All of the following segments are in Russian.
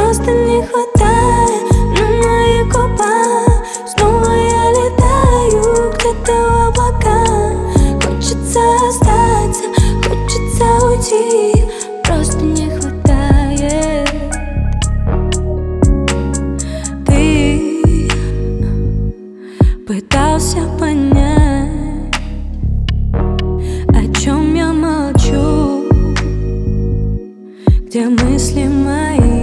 просто не хватает на мои губы. Снова я летаю где-то в облаках. Хочется остаться, хочется уйти, просто не хватает. Ты пытался понять, о чем я молчу, где мысли мои.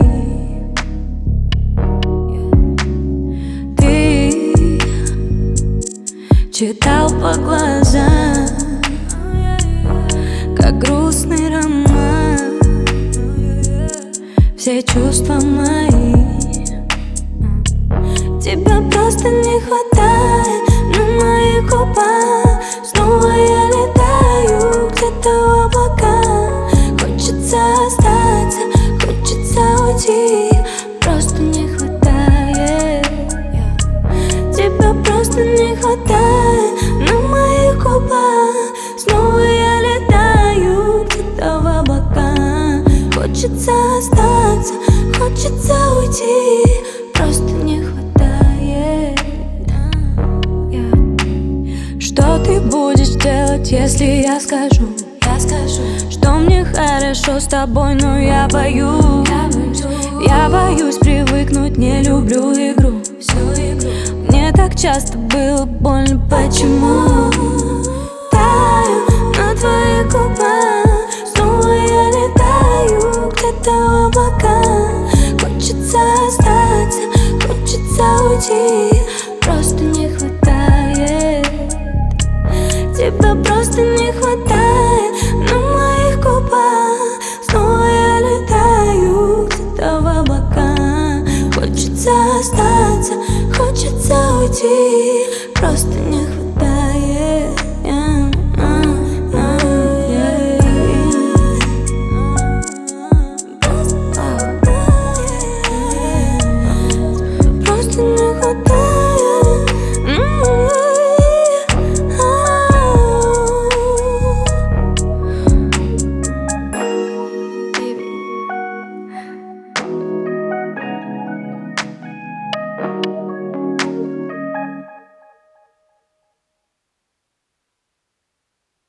Ты читал по глазам, как грустный роман, все чувства мои. Тебя просто не хватает на моих губах. Снова я летаю где-то в облаках. Хочется остаться, хочется уйти, просто не хватает. Тебя просто не хватает на моих губах. Снова я летаю где-то в облаках. Хочется остаться, хочется уйти, просто не хватает. Что ты будешь делать, если я скажу, что мне хорошо с тобой, но я боюсь. Я боюсь привыкнуть, не люблю игру. Мне так часто было больно, почему? Таю на твоих губах. Снова я летаю где-то в облаках. Хочется остаться, хочется уйти, просто не хватает. Тебя просто не хватает на моих губах. Снова я летаю где-то в облаках. Хочется остаться, хочется уйти.